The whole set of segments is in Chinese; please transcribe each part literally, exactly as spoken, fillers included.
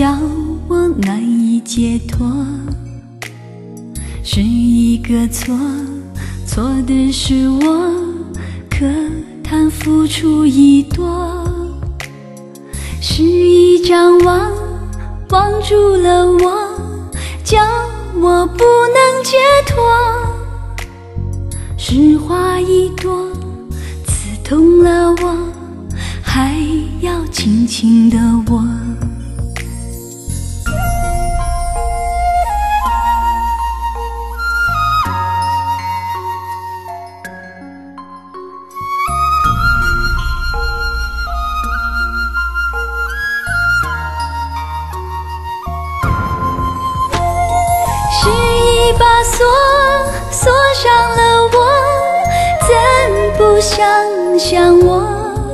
叫我难以解脱。是一个错，错的是我，可叹付出已多。是一张网，网住了我，叫我不能解脱。是花一朵，刺痛了我，还要轻轻地握。是一把锁，锁上了我，怎不想想我？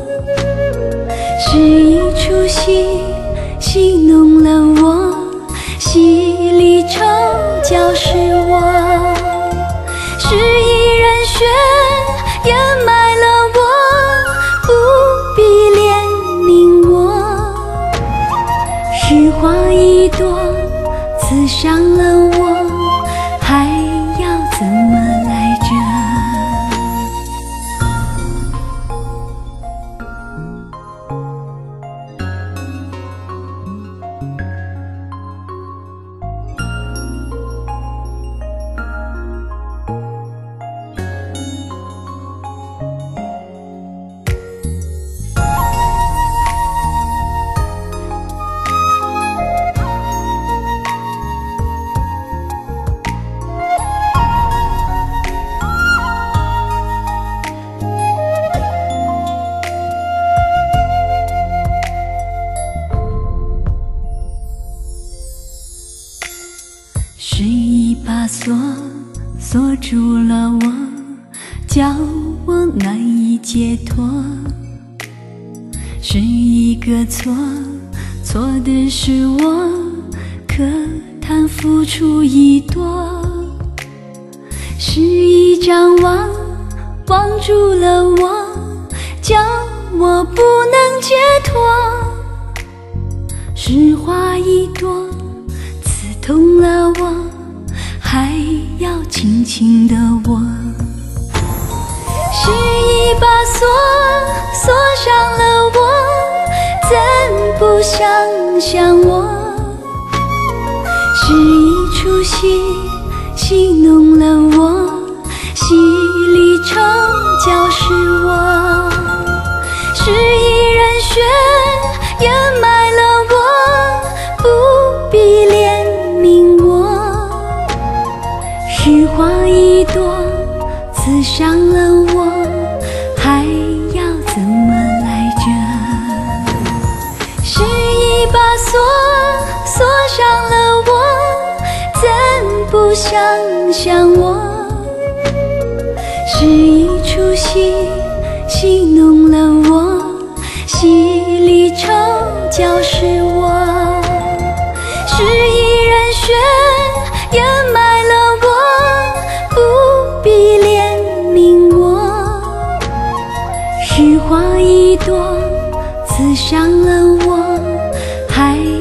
是一出戏，戏弄了我，戏里丑角是我。是一人血，掩埋了我，不必怜悯我。是花一朵，刺伤了我，还要怎么来着？是一把锁，锁住了我，叫我难以解脱。是一个错，错的是我，可叹付出已多。是一张网，网住了我，叫我不能解脱。是花一朵，痛了我，还要轻轻地握。是一把锁，锁上了我，怎不想想我？是一出戏，戏弄了我，戏里丑角是我。是一人血，掩埋了我，不必怜是花一朵，刺伤了我，还要怎么来着？是一把锁，锁上了我，怎不想想我？是一出戏，戏弄了我，戏里丑角是我。是一人血，掩埋了我，不必怜悯我。是花一朵，刺伤了我，还